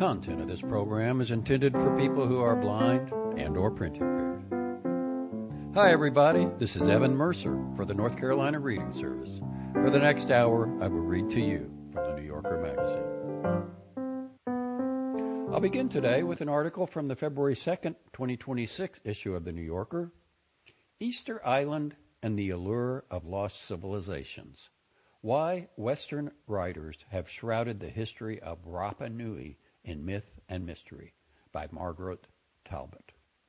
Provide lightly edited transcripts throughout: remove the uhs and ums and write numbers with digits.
content of this program is intended for people who are blind and or print impaired. Hi everybody, this is Evan Mercer for the North Carolina Reading Service. For the next hour, I will read to you from the New Yorker magazine. I'll begin today with an article from the February 2nd, 2026 issue of the New Yorker, Easter Island and the Allure of Lost Civilizations. Why Western Writers Have Shrouded the History of Rapa Nui in Myth and Mystery by Margaret Talbot.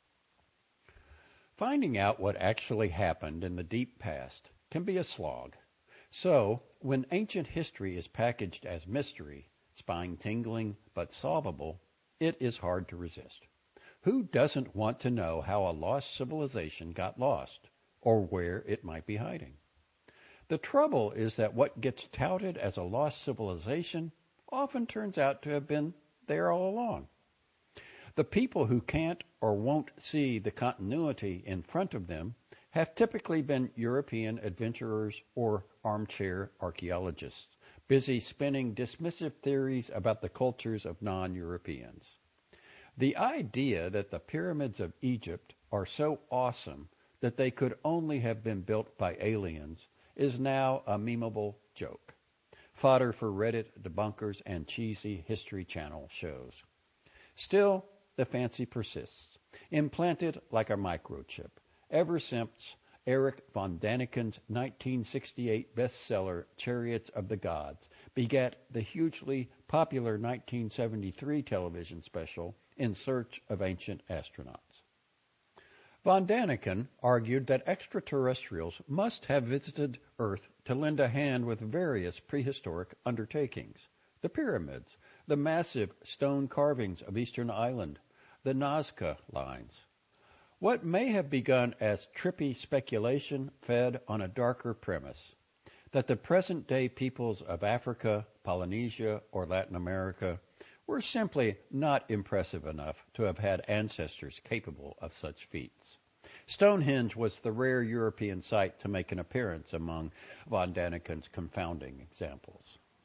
Finding out what actually happened in the deep past can be a slog. So, when ancient history is packaged as mystery, spine-tingling but solvable, it is hard to resist. Who doesn't want to know how a lost civilization got lost, or where it might be hiding? The trouble is that what gets touted as a lost civilization often turns out to have been there all along. The people who can't or won't see the continuity in front of them have typically been European adventurers or armchair archaeologists, busy spinning dismissive theories about the cultures of non-Europeans. The idea that the pyramids of Egypt are so awesome that they could only have been built by aliens is now a memeable joke, fodder for Reddit debunkers and cheesy History Channel shows. Still, the fancy persists, implanted like a microchip, ever since Erich von Daniken's 1968 bestseller Chariots of the Gods begat the hugely popular 1973 television special In Search of Ancient Astronauts. Von Daniken argued that extraterrestrials must have visited Earth to lend a hand with various prehistoric undertakings. The pyramids, the massive stone carvings of Eastern Island, the Nazca lines. What may have begun as trippy speculation fed on a darker premise, that the present-day peoples of Africa, Polynesia, or Latin America were simply not impressive enough to have had ancestors capable of such feats. Stonehenge was the rare European site to make an appearance among von Daniken's confounding examples.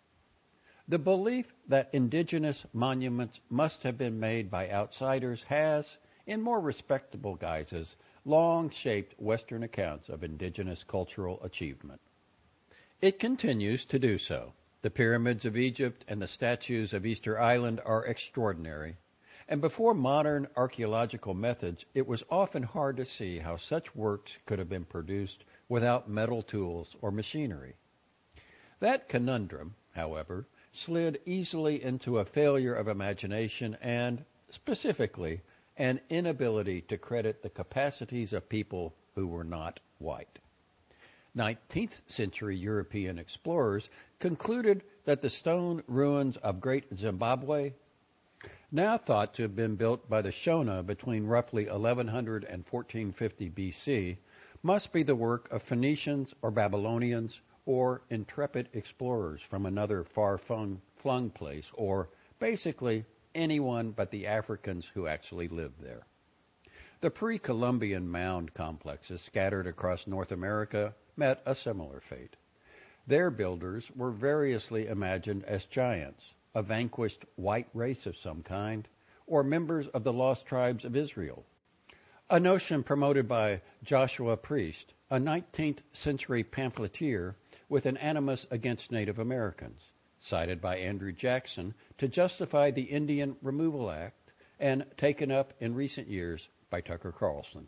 The belief that indigenous monuments must have been made by outsiders has, in more respectable guises, long shaped Western accounts of indigenous cultural achievement. It continues to do so. The pyramids of Egypt and the statues of Easter Island are extraordinary, and before modern archaeological methods, it was often hard to see how such works could have been produced without metal tools or machinery. That conundrum, however, slid easily into a failure of imagination and, specifically, an inability to credit the capacities of people who were not white. 19th century European explorers concluded that the stone ruins of Great Zimbabwe, now thought to have been built by the Shona between roughly 1100 and 1450 BC, must be the work of Phoenicians or Babylonians or intrepid explorers from another far-flung place, or basically anyone but the Africans who actually lived there. The pre-Columbian mound complexes scattered across North America met a similar fate. Their builders were variously imagined as giants, a vanquished white race of some kind, or members of the lost tribes of Israel, a notion promoted by Joshua Priest, a 19th century pamphleteer with an animus against Native Americans, cited by Andrew Jackson to justify the Indian Removal Act and taken up in recent years by Tucker Carlson.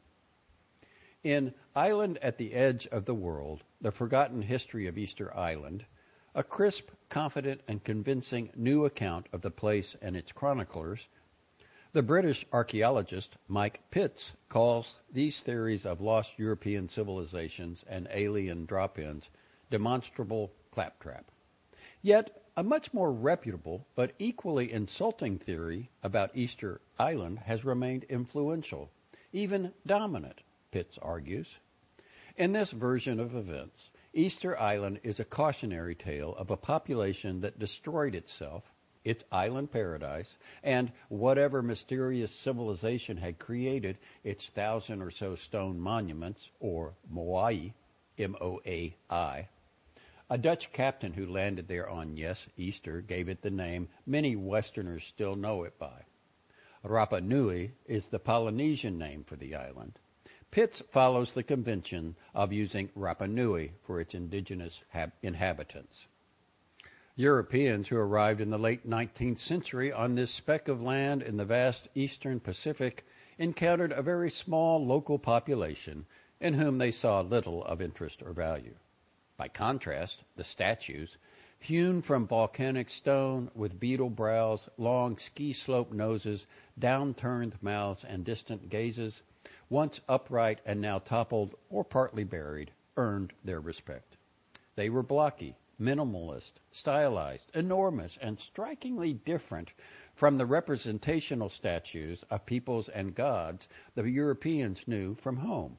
In Island at the Edge of the World, The Forgotten History of Easter Island, a crisp, confident, and convincing new account of the place and its chroniclers, the British archaeologist Mike Pitts calls these theories of lost European civilizations and alien drop-ins demonstrable claptrap. Yet, a much more reputable but equally insulting theory about Easter Island has remained influential, even dominant, Pitts argues. In this version of events, Easter Island is a cautionary tale of a population that destroyed itself, its island paradise, and whatever mysterious civilization had created its 1,000 or so stone monuments, or moai, M-O-A-I, A Dutch captain who landed there on, yes, Easter, gave it the name many Westerners still know it by. Rapa Nui is the Polynesian name for the island. Pitts follows the convention of using Rapa Nui for its indigenous inhabitants. Europeans who arrived in the late 19th century on this speck of land in the vast eastern Pacific encountered a very small local population in whom they saw little of interest or value. By contrast, the statues, hewn from volcanic stone with beetle brows, long ski-slope noses, downturned mouths, and distant gazes, once upright and now toppled or partly buried, earned their respect. They were blocky, minimalist, stylized, enormous, and strikingly different from the representational statues of peoples and gods the Europeans knew from home.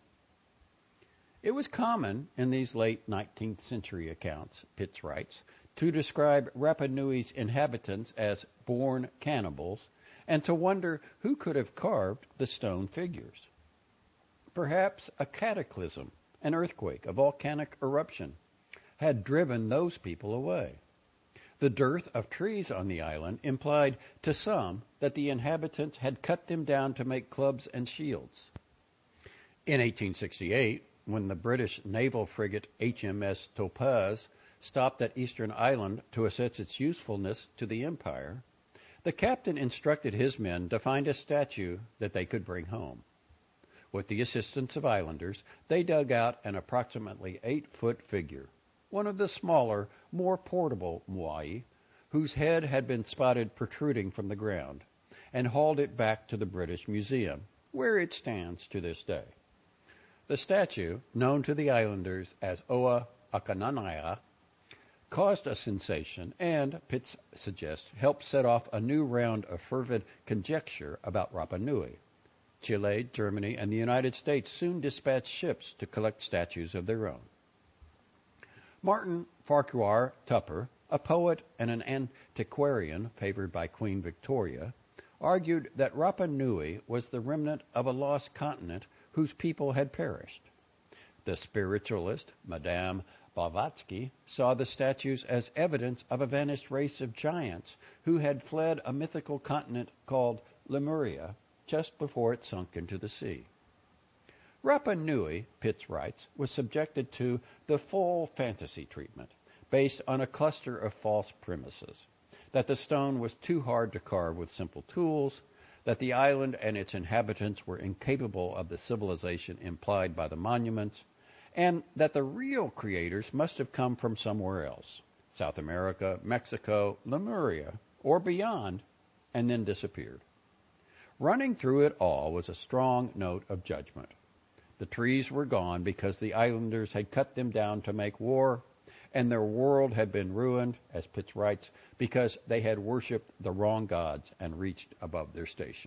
It was common in these late 19th century accounts, Pitts writes, to describe Rapa Nui's inhabitants as born cannibals and to wonder who could have carved the stone figures. Perhaps a cataclysm, an earthquake, a volcanic eruption, had driven those people away. The dearth of trees on the island implied to some that the inhabitants had cut them down to make clubs and shields. In 1868, when the British naval frigate HMS Topaz stopped at Eastern Island to assess its usefulness to the Empire, the captain instructed his men to find a statue that they could bring home. With the assistance of islanders, they dug out an approximately 8-foot figure, one of the smaller, more portable moai, whose head had been spotted protruding from the ground, and hauled it back to the British Museum, where it stands to this day. The statue, known to the islanders as Oa Akananaya, caused a sensation and, Pitts suggests, helped set off a new round of fervid conjecture about Rapa Nui. Chile, Germany, and the United States soon dispatched ships to collect statues of their own. Martin Farquhar Tupper, a poet and an antiquarian favored by Queen Victoria, argued that Rapa Nui was the remnant of a lost continent whose people had perished. The spiritualist, Madame Blavatsky, saw the statues as evidence of a vanished race of giants who had fled a mythical continent called Lemuria just before it sunk into the sea. Rapa Nui, Pitts writes, was subjected to the full fantasy treatment, based on a cluster of false premises, that the stone was too hard to carve with simple tools, that the island and its inhabitants were incapable of the civilization implied by the monuments, and that the real creators must have come from somewhere else, South America, Mexico, Lemuria, or beyond, and then disappeared. Running through it all was a strong note of judgment. The trees were gone because the islanders had cut them down to make war, and their world had been ruined, as Pitts writes, because they had worshipped the wrong gods and reached above their station.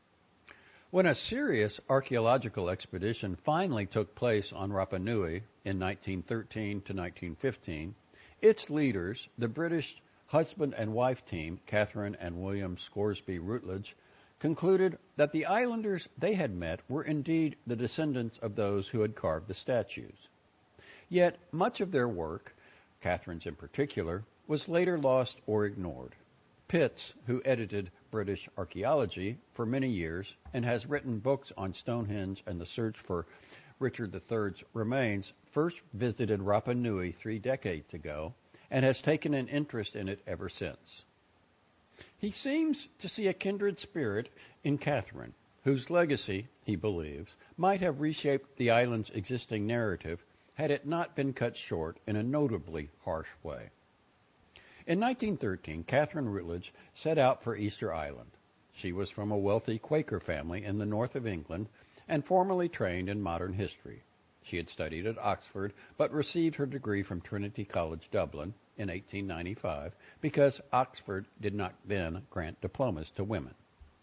When a serious archaeological expedition finally took place on Rapa Nui in 1913 to 1915, its leaders, the British husband and wife team, Catherine and William Scoresby Routledge, concluded that the islanders they had met were indeed the descendants of those who had carved the statues. Yet much of their work, Catherine's in particular, was later lost or ignored. Pitts, who edited British archaeology for many years and has written books on Stonehenge and the search for Richard III's remains, first visited Rapa Nui 3 decades ago and has taken an interest in it ever since. He seems to see a kindred spirit in Catherine, whose legacy, he believes, might have reshaped the island's existing narrative had it not been cut short in a notably harsh way. In 1913, Catherine Routledge set out for Easter Island. She was from a wealthy Quaker family in the north of England and formally trained in modern history. She had studied at Oxford, but received her degree from Trinity College, Dublin, in 1895 because Oxford did not then grant diplomas to women.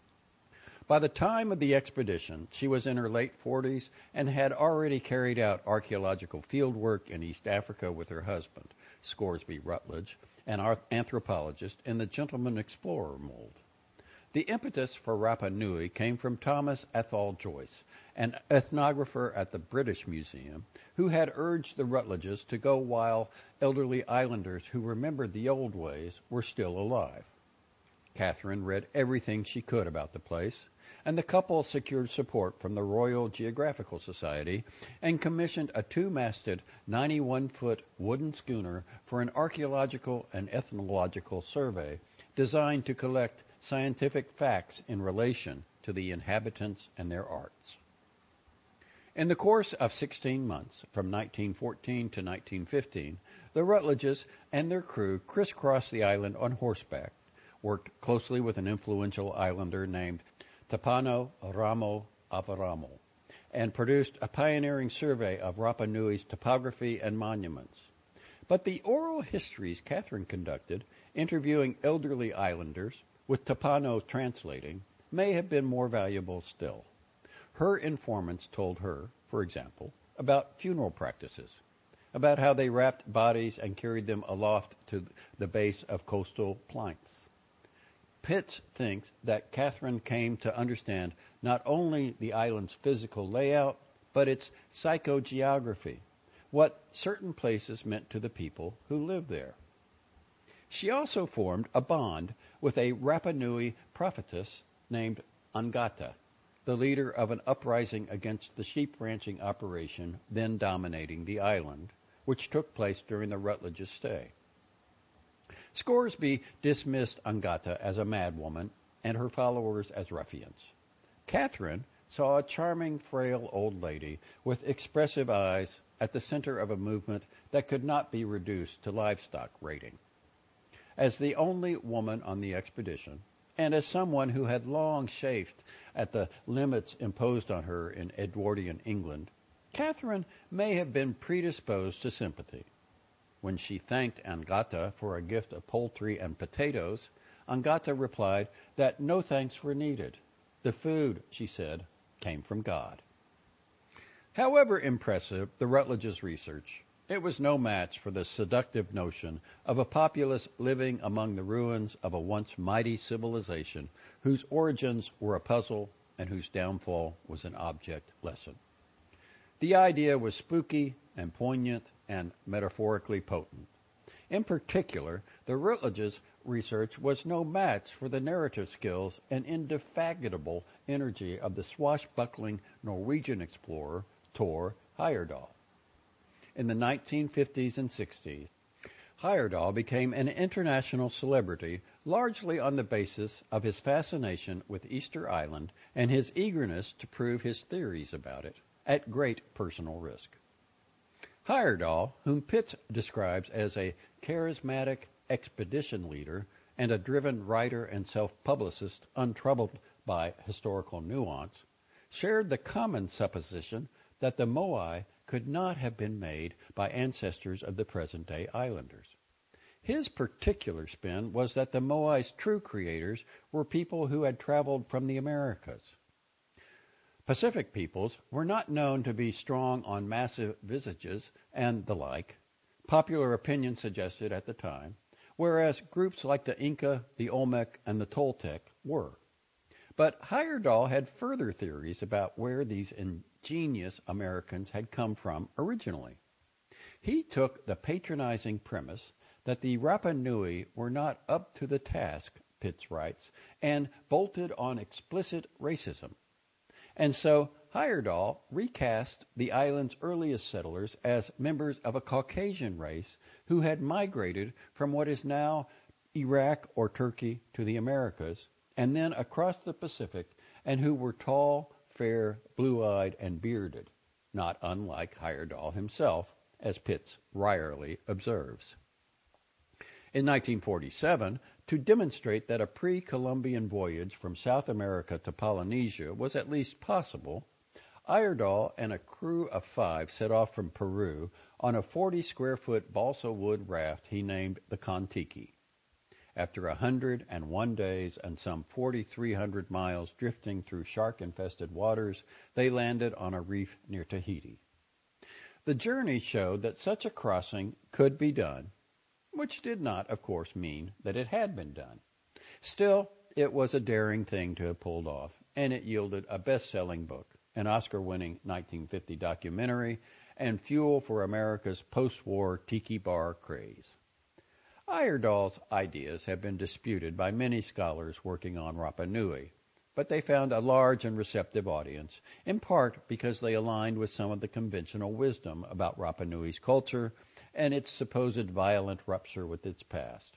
By the time of the expedition, she was in her late 40s and had already carried out archaeological field work in East Africa with her husband, Scoresby Routledge, an anthropologist in the gentleman explorer mold. The impetus for Rapa Nui came from Thomas Athol Joyce, an ethnographer at the British Museum, who had urged the Rutledges to go while elderly islanders who remembered the old ways were still alive. Catherine read everything she could about the place, and the couple secured support from the Royal Geographical Society and commissioned a 2-masted, 91-foot wooden schooner for an archaeological and ethnological survey designed to collect scientific facts in relation to the inhabitants and their arts. In the course of 16 months, from 1914 to 1915, the Rutledges and their crew crisscrossed the island on horseback, worked closely with an influential islander named Tapano Ramo Avaramo, and produced a pioneering survey of Rapa Nui's topography and monuments. But the oral histories Catherine conducted, interviewing elderly islanders, with Tapano translating, may have been more valuable still. Her informants told her, for example, about funeral practices, about how they wrapped bodies and carried them aloft to the base of coastal planks. Pitts thinks that Catherine came to understand not only the island's physical layout, but its psychogeography, what certain places meant to the people who lived there. She also formed a bond with a Rapa Nui prophetess named Angata, the leader of an uprising against the sheep ranching operation then dominating the island, which took place during the Rutledges' stay. Scoresby dismissed Angata as a madwoman and her followers as ruffians. Catherine saw a charming, frail old lady with expressive eyes at the center of a movement that could not be reduced to livestock raiding. As the only woman on the expedition, and as someone who had long chafed at the limits imposed on her in Edwardian England, Catherine may have been predisposed to sympathy. When she thanked Angata for a gift of poultry and potatoes, Angata replied that no thanks were needed. The food, she said, came from God. However impressive the Rutledges' research, it was no match for the seductive notion of a populace living among the ruins of a once mighty civilization whose origins were a puzzle and whose downfall was an object lesson. The idea was spooky and poignant and metaphorically potent. In particular, the Rutledges' research was no match for the narrative skills and indefatigable energy of the swashbuckling Norwegian explorer Thor Heyerdahl. In the 1950s and 60s, Heyerdahl became an international celebrity largely on the basis of his fascination with Easter Island and his eagerness to prove his theories about it, at great personal risk. Heyerdahl, whom Pitts describes as a charismatic expedition leader and a driven writer and self-publicist untroubled by historical nuance, shared the common supposition that the Moai could not have been made by ancestors of the present-day islanders. His particular spin was that the Moai's true creators were people who had traveled from the Americas. Pacific peoples were not known to be strong on massive visages and the like, popular opinion suggested at the time, whereas groups like the Inca, the Olmec, and the Toltec were. But Heyerdahl had further theories about where these ingenious Americans had come from originally. He took the patronizing premise that the Rapa Nui were not up to the task, Pitts writes, and bolted on explicit racism. And so Heyerdahl recast the island's earliest settlers as members of a Caucasian race who had migrated from what is now Iraq or Turkey to the Americas, and then across the Pacific, and who were tall, fair, blue-eyed, and bearded, not unlike Heyerdahl himself, as Pitts wryly observes. In 1947, to demonstrate that a pre-Columbian voyage from South America to Polynesia was at least possible, Heyerdahl and a crew of 5 set off from Peru on a 40-square-foot balsa wood raft he named the Kon-Tiki. After 101 days and some 4,300 miles drifting through shark-infested waters, they landed on a reef near Tahiti. The journey showed that such a crossing could be done, which did not, of course, mean that it had been done. Still, it was a daring thing to have pulled off, and it yielded a best-selling book, an Oscar-winning 1950 documentary, and fuel for America's post-war tiki bar craze. Heyerdahl's ideas have been disputed by many scholars working on Rapa Nui, but they found a large and receptive audience, in part because they aligned with some of the conventional wisdom about Rapa Nui's culture and its supposed violent rupture with its past.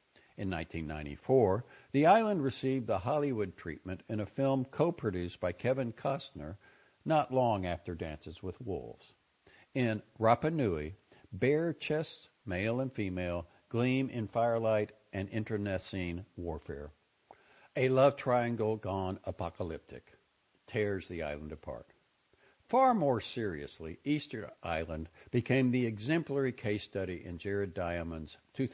In 1994, the island received the Hollywood treatment in a film co-produced by Kevin Costner not long after Dances with Wolves. In Rapa Nui, bare chests, male and female, gleam in firelight and internecine warfare. A love triangle gone apocalyptic tears the island apart. Far more seriously, Easter Island became the exemplary case study in Jared Diamond's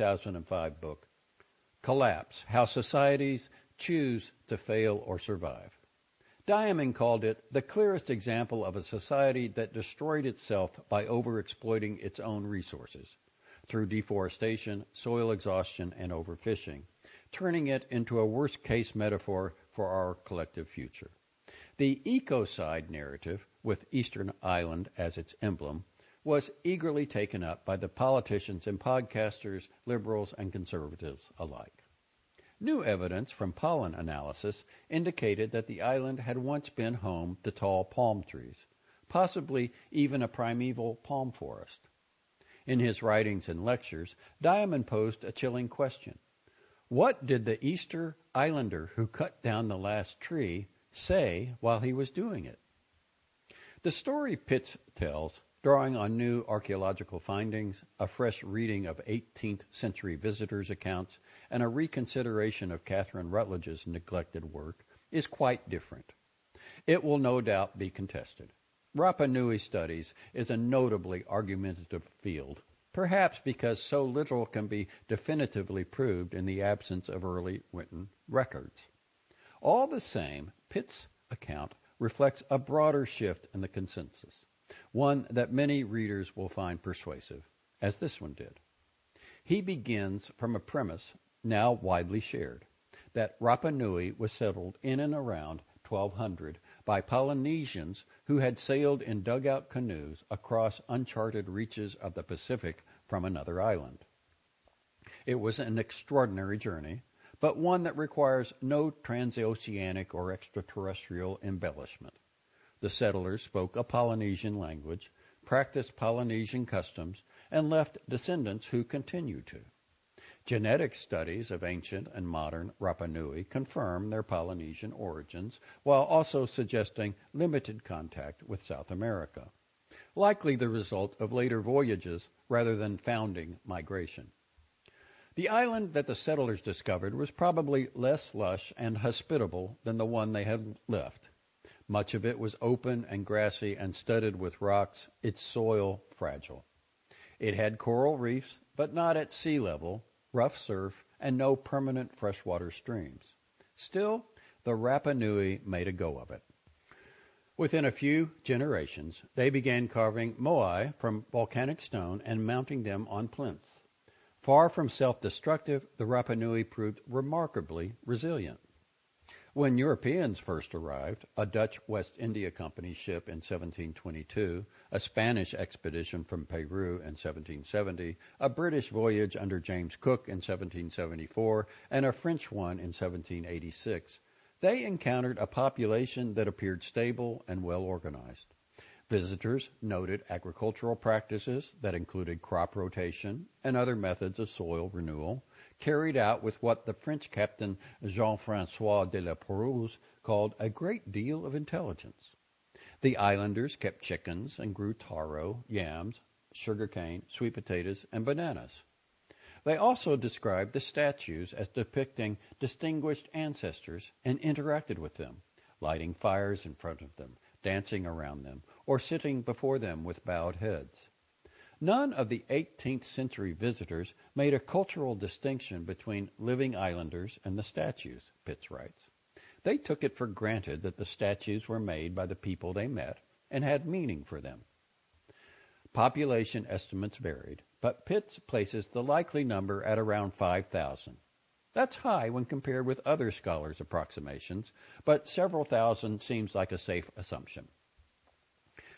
2005 book, Collapse: How Societies Choose to Fail or Survive. Diamond called it the clearest example of a society that destroyed itself by overexploiting its own resources through deforestation, soil exhaustion, and overfishing, turning it into a worst-case metaphor for our collective future. The ecocide narrative, with Eastern Island as its emblem, was eagerly taken up by the politicians and podcasters, liberals and conservatives alike. New evidence from pollen analysis indicated that the island had once been home to tall palm trees, possibly even a primeval palm forest. In his writings and lectures, Diamond posed a chilling question. What did the Easter Islander who cut down the last tree say while he was doing it? The story Pitts tells, drawing on new archaeological findings, a fresh reading of 18th century visitors' accounts, and a reconsideration of Catherine Rutledge's neglected work, is quite different. It will no doubt be contested. Rapa Nui studies is a notably argumentative field, perhaps because so little can be definitively proved in the absence of early written records. All the same, Pitt's account reflects a broader shift in the consensus, one that many readers will find persuasive, as this one did. He begins from a premise now widely shared, that Rapa Nui was settled in and around 1200 by Polynesians who had sailed in dugout canoes across uncharted reaches of the Pacific from another island. It was an extraordinary journey, but one that requires no transoceanic or extraterrestrial embellishment. The settlers spoke a Polynesian language, practiced Polynesian customs, and left descendants who continue to. Genetic studies of ancient and modern Rapa Nui confirm their Polynesian origins, while also suggesting limited contact with South America, likely the result of later voyages rather than founding migration. The island that the settlers discovered was probably less lush and hospitable than the one they had left. Much of it was open and grassy and studded with rocks, its soil fragile. It had coral reefs, but not at sea level, rough surf, and no permanent freshwater streams. Still, the Rapa Nui made a go of it. Within a few generations, they began carving moai from volcanic stone and mounting them on plinths. Far from self-destructive, the Rapa Nui proved remarkably resilient. When Europeans first arrived, a Dutch West India Company ship in 1722, a Spanish expedition from Peru in 1770, a British voyage under James Cook in 1774, and a French one in 1786, they encountered a population that appeared stable and well organized. Visitors noted agricultural practices that included crop rotation and other methods of soil renewal, carried out with what the French captain Jean-François de la Pérouse called a great deal of intelligence. The islanders kept chickens and grew taro, yams, sugarcane, sweet potatoes, and bananas. They also described the statues as depicting distinguished ancestors and interacted with them, lighting fires in front of them, dancing around them, or sitting before them with bowed heads. None of the 18th century visitors made a cultural distinction between living islanders and the statues, Pitts writes. They took it for granted that the statues were made by the people they met and had meaning for them. Population estimates varied, but Pitts places the likely number at around 5,000. That's high when compared with other scholars' approximations, but several thousand seems like a safe assumption.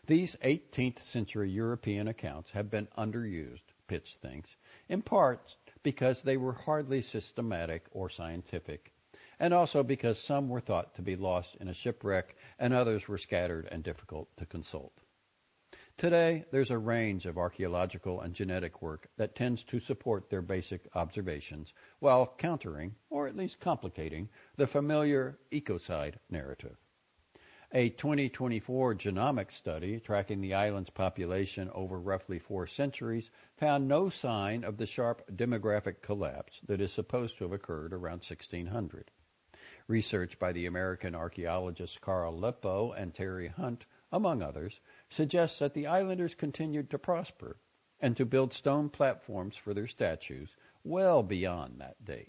These 18th century European accounts have been underused, Pitts thinks, in part because they were hardly systematic or scientific, and also because some were thought to be lost in a shipwreck and others were scattered and difficult to consult. Today, there's a range of archaeological and genetic work that tends to support their basic observations while countering, or at least complicating, the familiar ecocide narrative. A 2024 genomic study tracking the island's population over roughly 4 centuries found no sign of the sharp demographic collapse that is supposed to have occurred around 1600. Research by the American archaeologists Carl Lippo and Terry Hunt, among others, suggests that the islanders continued to prosper and to build stone platforms for their statues well beyond that date.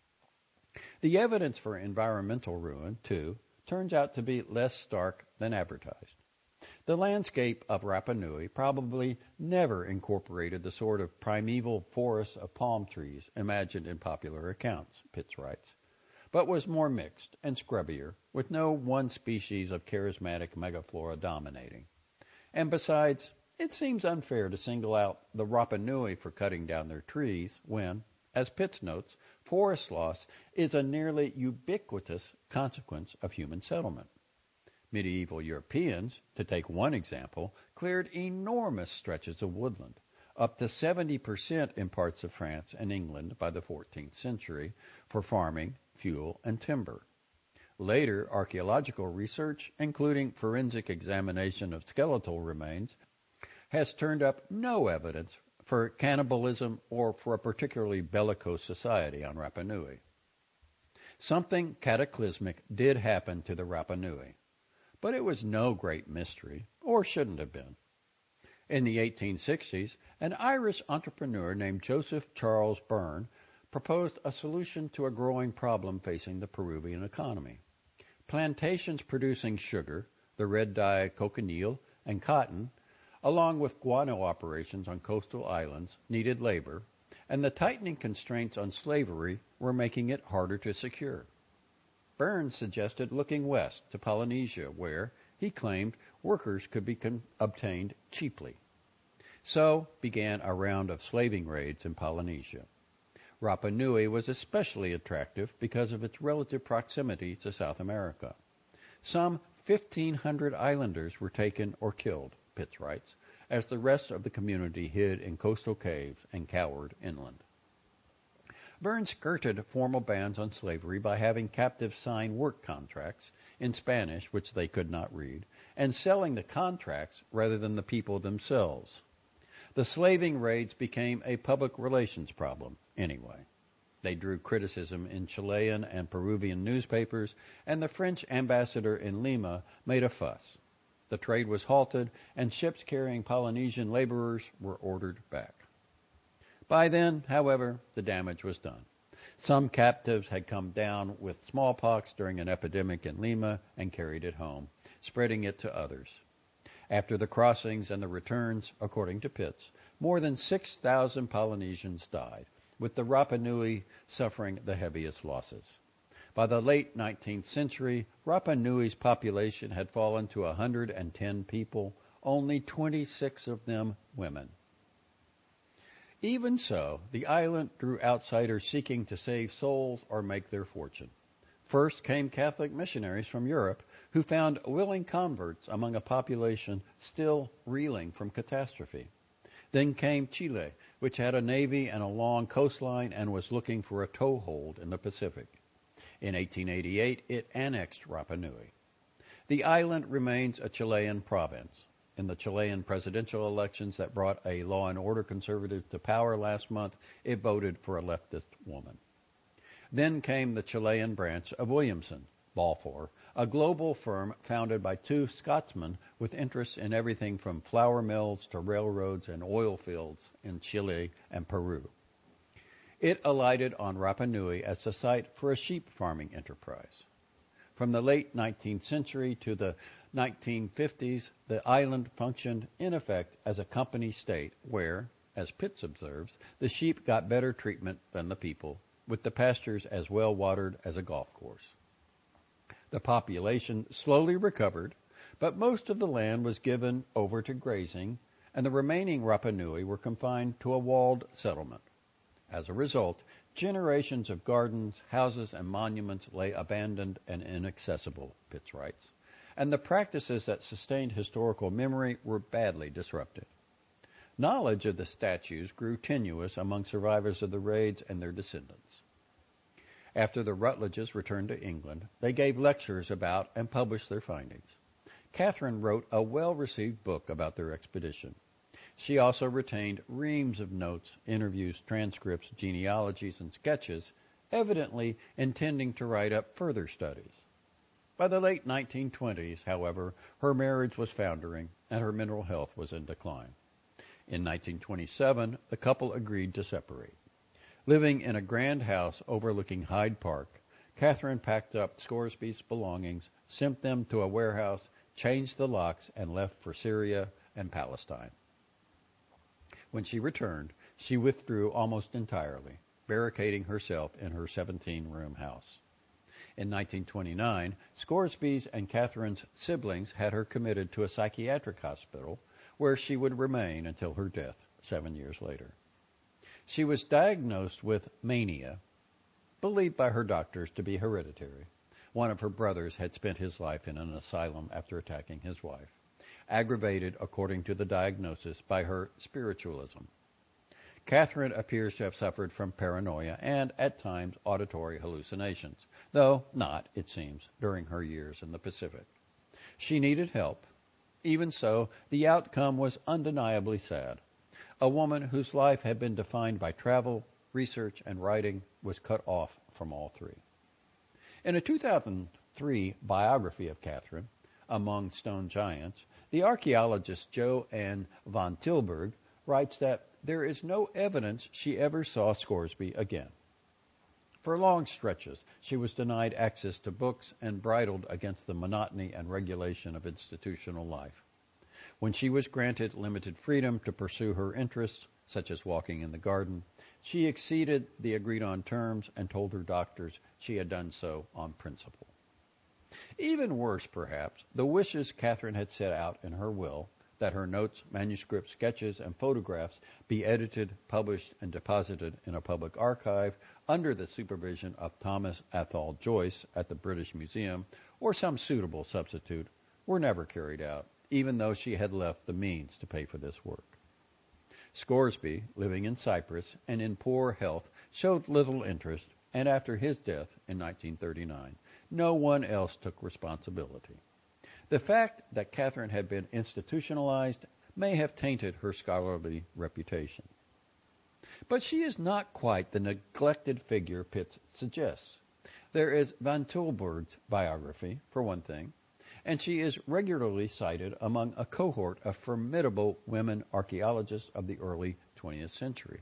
The evidence for environmental ruin, too, turns out to be less stark than advertised. The landscape of Rapa Nui probably never incorporated the sort of primeval forests of palm trees imagined in popular accounts, Pitts writes, but was more mixed and scrubbier, with no one species of charismatic megaflora dominating. And besides, it seems unfair to single out the Rapa Nui for cutting down their trees when, as Pitts notes, forest loss is a nearly ubiquitous consequence of human settlement. Medieval Europeans, to take one example, cleared enormous stretches of woodland, up to 70% in parts of France and England by the 14th century, for farming, fuel, and timber. Later, archaeological research, including forensic examination of skeletal remains, has turned up no evidence for cannibalism or for a particularly bellicose society on Rapa Nui. Something cataclysmic did happen to the Rapa Nui, but it was no great mystery, or shouldn't have been. In the 1860s, an Irish entrepreneur named Joseph Charles Byrne proposed a solution to a growing problem facing the Peruvian economy. Plantations producing sugar, the red dye cochineal, and cotton, along with guano operations on coastal islands, needed labor, and the tightening constraints on slavery were making it harder to secure. Burns suggested looking west to Polynesia, where, he claimed, workers could be obtained cheaply. So began a round of slaving raids in Polynesia. Rapa Nui was especially attractive because of its relative proximity to South America. Some 1,500 islanders were taken or killed, Pitts writes, as the rest of the community hid in coastal caves and cowered inland. Burns skirted formal bans on slavery by having captives sign work contracts in Spanish, which they could not read, and selling the contracts rather than the people themselves. The slaving raids became a public relations problem, anyway. They drew criticism in Chilean and Peruvian newspapers, and the French ambassador in Lima made a fuss. The trade was halted, and ships carrying Polynesian laborers were ordered back. By then, however, the damage was done. Some captives had come down with smallpox during an epidemic in Lima and carried it home, spreading it to others. After the crossings and the returns, according to Pitts, more than 6,000 Polynesians died, with the Rapa Nui suffering the heaviest losses. By the late 19th century, Rapa Nui's population had fallen to 110 people, only 26 of them women. Even so, the island drew outsiders seeking to save souls or make their fortune. First came Catholic missionaries from Europe who found willing converts among a population still reeling from catastrophe. Then came Chile, which had a navy and a long coastline and was looking for a toehold in the Pacific. In 1888, it annexed Rapa Nui. The island remains a Chilean province. In the Chilean presidential elections that brought a law and order conservative to power last month, it voted for a leftist woman. Then came the Chilean branch of Williamson, Balfour, a global firm founded by two Scotsmen with interests in everything from flour mills to railroads and oil fields in Chile and Peru. It alighted on Rapa Nui as the site for a sheep farming enterprise. From the late 19th century to the 1950s, the island functioned, in effect, as a company state where, as Pitts observes, the sheep got better treatment than the people, with the pastures as well watered as a golf course. The population slowly recovered, But most of the land was given over to grazing, and the remaining Rapa Nui were confined to a walled settlement. As a result, generations of gardens, houses, and monuments lay abandoned and inaccessible, Pitts writes, and the practices that sustained historical memory were badly disrupted. Knowledge of the statues grew tenuous among survivors of the raids and their descendants. After the Rutledges returned to England, they gave lectures about and published their findings. Catherine wrote a well-received book about their expedition. She also retained reams of notes, interviews, transcripts, genealogies, and sketches, evidently intending to write up further studies. By the late 1920s, however, her marriage was foundering and her mental health was in decline. In 1927, the couple agreed to separate. Living in a grand house overlooking Hyde Park, Catherine packed up Scoresby's belongings, sent them to a warehouse, changed the locks, and left for Syria and Palestine. When she returned, she withdrew almost entirely, barricading herself in her 17-room house. In 1929, Scoresby's and Catherine's siblings had her committed to a psychiatric hospital where she would remain until her death 7 years later. She was diagnosed with mania, believed by her doctors to be hereditary. One of her brothers had spent his life in an asylum after attacking his wife, aggravated, according to the diagnosis, by her spiritualism. Catherine appears to have suffered from paranoia and, at times, auditory hallucinations, though not, it seems, during her years in the Pacific. She needed help. Even so, the outcome was undeniably sad. A woman whose life had been defined by travel, research, and writing was cut off from all three. In a 2003 biography of Catherine, Among Stone Giants, the archaeologist Joanne von Tilburg writes that there is no evidence she ever saw Scoresby again. For long stretches, she was denied access to books and bridled against the monotony and regulation of institutional life. When she was granted limited freedom to pursue her interests, such as walking in the garden, she exceeded the agreed-on terms and told her doctors she had done so on principle. Even worse, perhaps, the wishes Catherine had set out in her will, that her notes, manuscripts, sketches, and photographs be edited, published, and deposited in a public archive under the supervision of Thomas Athol Joyce at the British Museum, or some suitable substitute, were never carried out, even though she had left the means to pay for this work. Scoresby, living in Cyprus and in poor health, showed little interest, and after his death in 1939, no one else took responsibility. The fact that Catherine had been institutionalized may have tainted her scholarly reputation. But she is not quite the neglected figure Pitts suggests. There is von Tilburg's biography, for one thing, and she is regularly cited among a cohort of formidable women archaeologists of the early 20th century.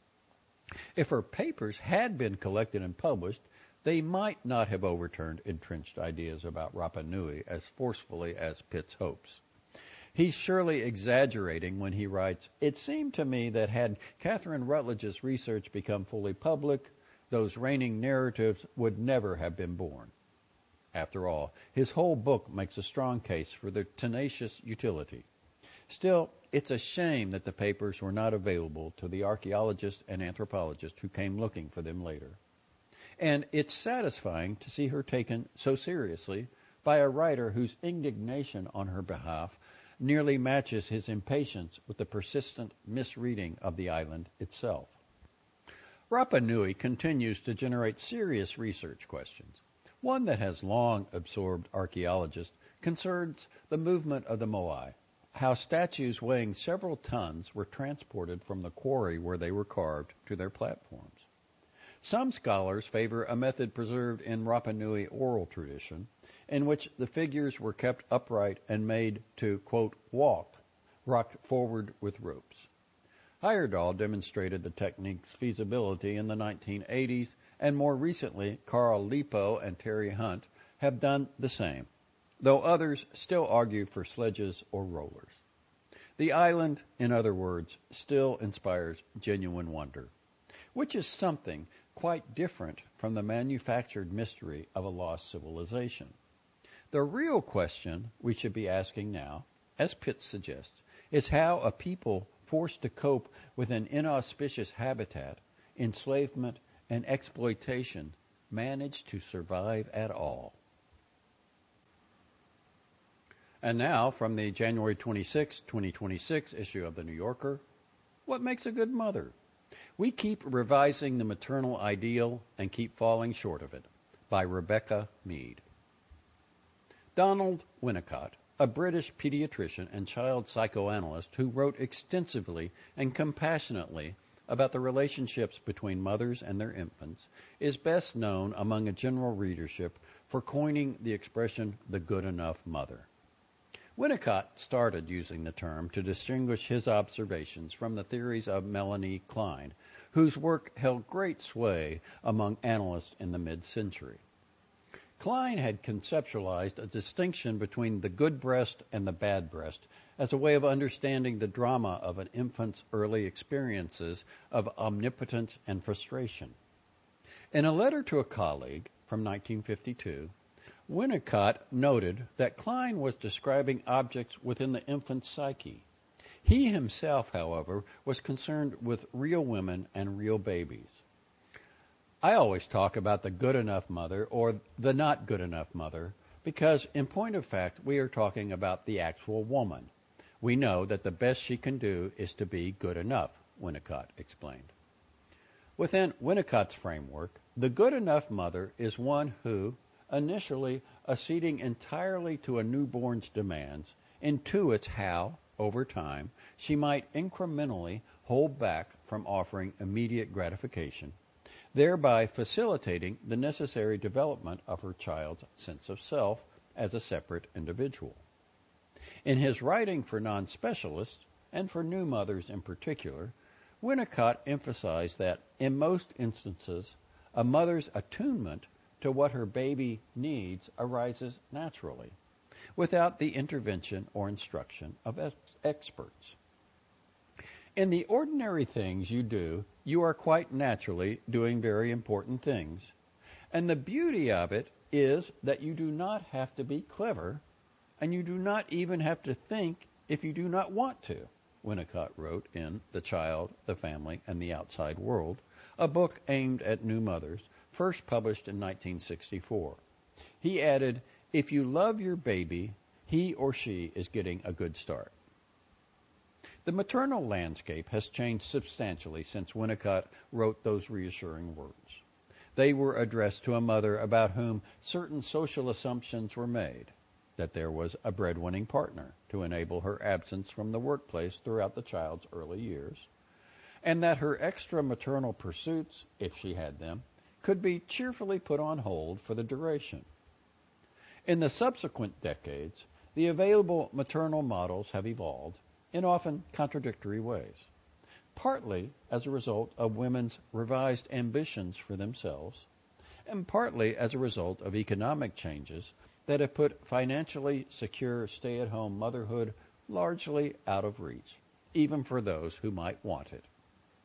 If her papers had been collected and published, they might not have overturned entrenched ideas about Rapa Nui as forcefully as Pitts hopes. He's surely exaggerating when he writes, "It seemed to me that had Catherine Rutledge's research become fully public, those reigning narratives would never have been born." After all, his whole book makes a strong case for their tenacious utility. Still, it's a shame that the papers were not available to the archaeologists and anthropologists who came looking for them later. And it's satisfying to see her taken so seriously by a writer whose indignation on her behalf nearly matches his impatience with the persistent misreading of the island itself. Rapa Nui continues to generate serious research questions. One that has long absorbed archaeologists concerns the movement of the Moai, how statues weighing several tons were transported from the quarry where they were carved to their platforms. Some scholars favor a method preserved in Rapa Nui oral tradition, in which the figures were kept upright and made to, quote, walk, rocked forward with ropes. Heyerdahl demonstrated the technique's feasibility in the 1980s, and more recently, Carl Lipo and Terry Hunt have done the same, though others still argue for sledges or rollers. The island, in other words, still inspires genuine wonder, which is something quite different from the manufactured mystery of a lost civilization. The real question we should be asking now, as Pitts suggests, is how a people forced to cope with an inauspicious habitat, enslavement, and exploitation managed to survive at all. And now, from the January 26, 2026 issue of The New Yorker, what makes a good mother? We keep revising the maternal ideal and keep falling short of it. By Rebecca Mead. Donald Winnicott, a British pediatrician and child psychoanalyst who wrote extensively and compassionately about the relationships between mothers and their infants, is best known among a general readership for coining the expression the good enough mother. Winnicott started using the term to distinguish his observations from the theories of Melanie Klein, whose work held great sway among analysts in the mid-century. Klein had conceptualized a distinction between the good breast and the bad breast as a way of understanding the drama of an infant's early experiences of omnipotence and frustration. In a letter to a colleague from 1952, Winnicott noted that Klein was describing objects within the infant's psyche. He himself, however, was concerned with real women and real babies. I always talk about the good enough mother or the not good enough mother because, in point of fact, we are talking about the actual woman. We know that the best she can do is to be good enough, Winnicott explained. Within Winnicott's framework, the good enough mother is one who, initially acceding entirely to a newborn's demands, intuits how, over time, she might incrementally hold back from offering immediate gratification, thereby facilitating the necessary development of her child's sense of self as a separate individual. In his writing for non-specialists, and for new mothers in particular, Winnicott emphasized that, in most instances, a mother's attunement to what her baby needs arises naturally, without the intervention or instruction of experts. In the ordinary things you do, you are quite naturally doing very important things. And the beauty of it is that you do not have to be clever, and you do not even have to think if you do not want to, Winnicott wrote in The Child, the Family, and the Outside World, a book aimed at new mothers, first published in 1964. He added, "If you love your baby, he or she is getting a good start." The maternal landscape has changed substantially since Winnicott wrote those reassuring words. They were addressed to a mother about whom certain social assumptions were made, that there was a breadwinning partner to enable her absence from the workplace throughout the child's early years, and that her extra maternal pursuits, if she had them, could be cheerfully put on hold for the duration. In the subsequent decades, the available maternal models have evolved in often contradictory ways, partly as a result of women's revised ambitions for themselves, and partly as a result of economic changes that have put financially secure stay-at-home motherhood largely out of reach, even for those who might want it.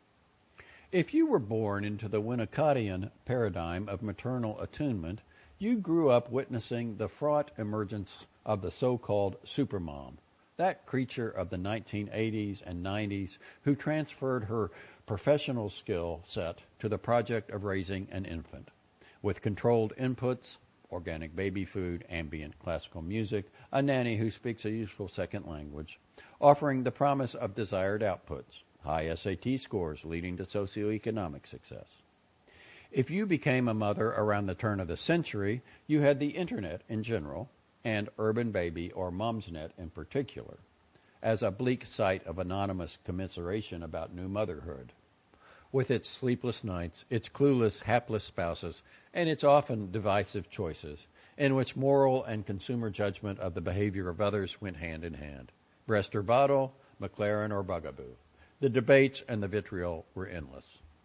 If you were born into the Winnicottian paradigm of maternal attunement, you grew up witnessing the fraught emergence of the so-called supermom, that creature of the 1980s and 90s who transferred her professional skill set to the project of raising an infant, with controlled inputs, organic baby food, ambient classical music, a nanny who speaks a useful second language, offering the promise of desired outputs, high SAT scores leading to socioeconomic success. If you became a mother around the turn of the century, you had the Internet in general, and Urban Baby or Mumsnet in particular, as a bleak site of anonymous commiseration about new motherhood, with its sleepless nights, its clueless, hapless spouses, and its often divisive choices, in which moral and consumer judgment of the behavior of others went hand in hand. Breast or bottle, McLaren or bugaboo. The debates and the vitriol were endless.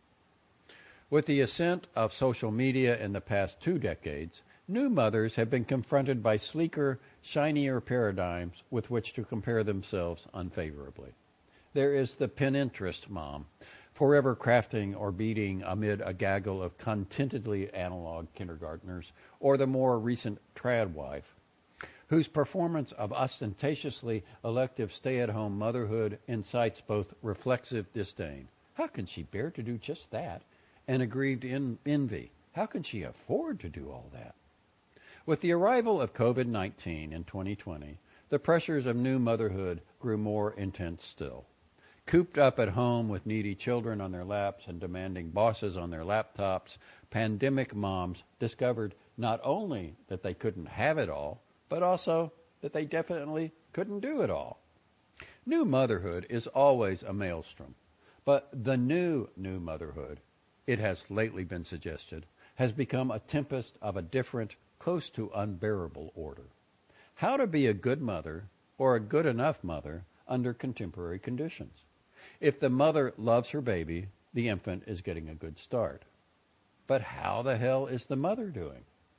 With the ascent of social media in the past 2 decades, new mothers have been confronted by sleeker, shinier paradigms with which to compare themselves unfavorably. There is the Pinterest mom, forever crafting or beating amid a gaggle of contentedly analog kindergartners, or the more recent trad wife, whose performance of ostentatiously elective stay-at-home motherhood incites both reflexive disdain. How can she bear to do just that? And aggrieved envy. How can she afford to do all that? With the arrival of COVID-19 in 2020, the pressures of new motherhood grew more intense still. Cooped up at home with needy children on their laps and demanding bosses on their laptops, pandemic moms discovered not only that they couldn't have it all, but also that they definitely couldn't do it all. New motherhood is always a maelstrom, but the new motherhood, it has lately been suggested, has become a tempest of a different, close to unbearable order. How to be a good mother or a good enough mother under contemporary conditions. If the mother loves her baby, the infant is getting a good start. But how the hell is the mother doing?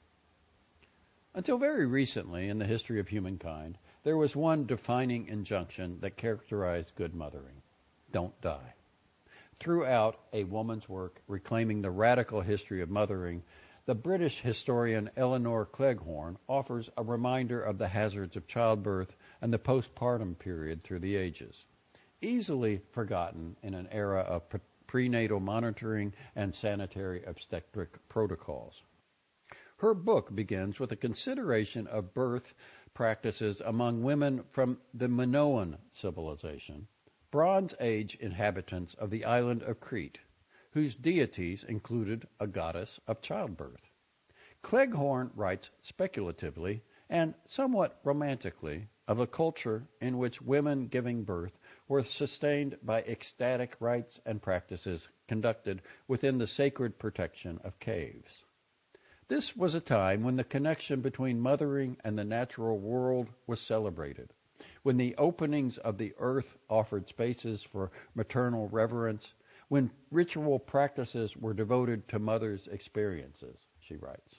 Until very recently in the history of humankind, there was one defining injunction that characterized good mothering. Don't die. Throughout a woman's work reclaiming the radical history of mothering, the British historian Eleanor Cleghorn offers a reminder of the hazards of childbirth and the postpartum period through the ages, easily forgotten in an era of prenatal monitoring and sanitary obstetric protocols. Her book begins with a consideration of birth practices among women from the Minoan civilization, Bronze Age inhabitants of the island of Crete, whose deities included a goddess of childbirth. Cleghorn writes speculatively and somewhat romantically of a culture in which women giving birth were sustained by ecstatic rites and practices conducted within the sacred protection of caves. This was a time when the connection between mothering and the natural world was celebrated, when the openings of the earth offered spaces for maternal reverence, when ritual practices were devoted to mothers' experiences, she writes.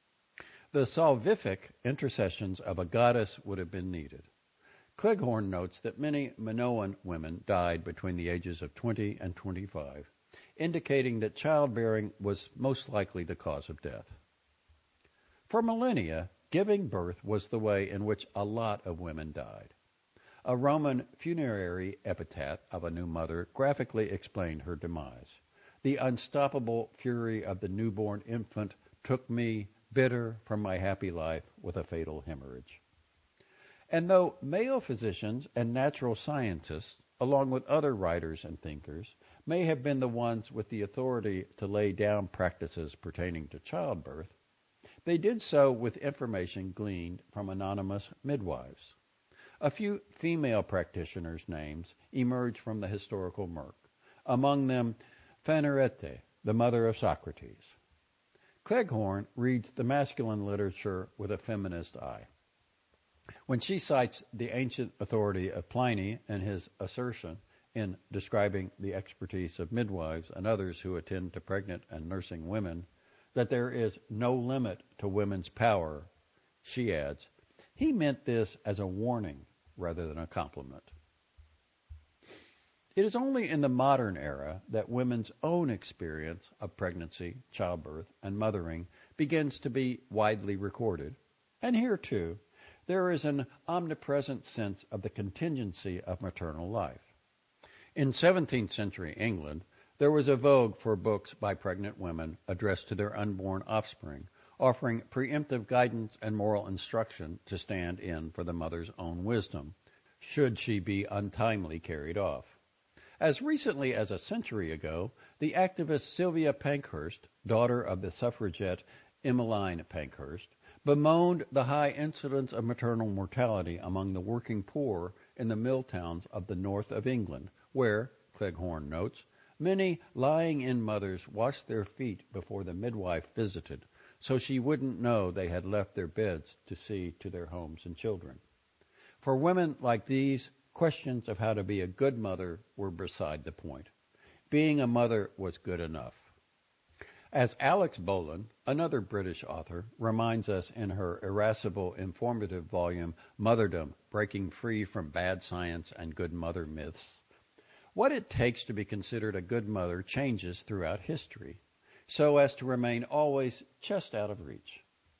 The salvific intercessions of a goddess would have been needed. Cleghorn notes that many Minoan women died between the ages of 20 and 25, indicating that childbearing was most likely the cause of death. For millennia, giving birth was the way in which a lot of women died. A Roman funerary epitaph of a new mother graphically explained her demise. The unstoppable fury of the newborn infant took me, bitter, from my happy life with a fatal hemorrhage. And though male physicians and natural scientists, along with other writers and thinkers, may have been the ones with the authority to lay down practices pertaining to childbirth, they did so with information gleaned from anonymous midwives. A few female practitioners' names emerge from the historical murk, among them Phanerete, the mother of Socrates. Cleghorn reads the masculine literature with a feminist eye. When she cites the ancient authority of Pliny and his assertion in describing the expertise of midwives and others who attend to pregnant and nursing women, that there is no limit to women's power, she adds, he meant this as a warning rather than a compliment. It is only in the modern era that women's own experience of pregnancy, childbirth, and mothering begins to be widely recorded. And here, too, there is an omnipresent sense of the contingency of maternal life. In 17th century England, there was a vogue for books by pregnant women addressed to their unborn offspring, offering preemptive guidance and moral instruction to stand in for the mother's own wisdom, should she be untimely carried off. As recently as a century ago, the activist Sylvia Pankhurst, daughter of the suffragette Emmeline Pankhurst, bemoaned the high incidence of maternal mortality among the working poor in the mill towns of the north of England, where, Cleghorn notes, many lying-in mothers washed their feet before the midwife visited, so she wouldn't know they had left their beds to see to their homes and children. For women like these, questions of how to be a good mother were beside the point. Being a mother was good enough. As Alex Bolan, another British author, reminds us in her irascible, informative volume, Motherdom, Breaking Free from Bad Science and Good Mother Myths, what it takes to be considered a good mother changes throughout history, so as to remain always just out of reach.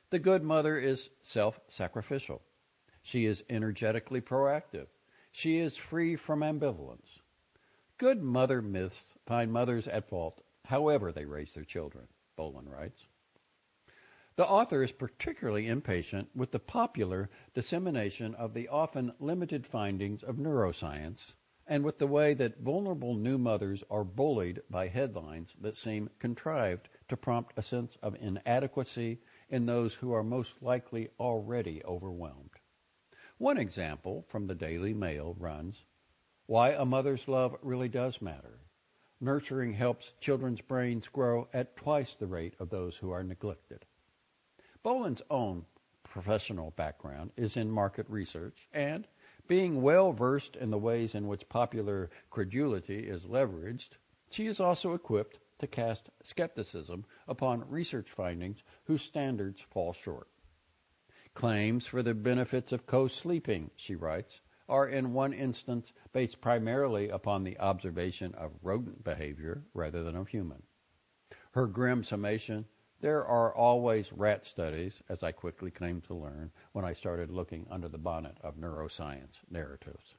The good mother is self-sacrificial. She is energetically proactive. She is free from ambivalence. Good mother myths find mothers at fault however they raise their children, Bolin writes. The author is particularly impatient with the popular dissemination of the often limited findings of neuroscience and with the way that vulnerable new mothers are bullied by headlines that seem contrived to prompt a sense of inadequacy in those who are most likely already overwhelmed. One example from the Daily Mail runs, "Why a mother's love really does matter. Nurturing helps children's brains grow at twice the rate of those who are neglected." Bolin's own professional background is in market research, and being well versed in the ways in which popular credulity is leveraged, she is also equipped to cast skepticism upon research findings whose standards fall short. Claims for the benefits of co-sleeping, she writes, are in one instance based primarily upon the observation of rodent behavior rather than of human. Her grim summation, "There are always rat studies," as I quickly came to learn when I started looking under the bonnet of neuroscience narratives.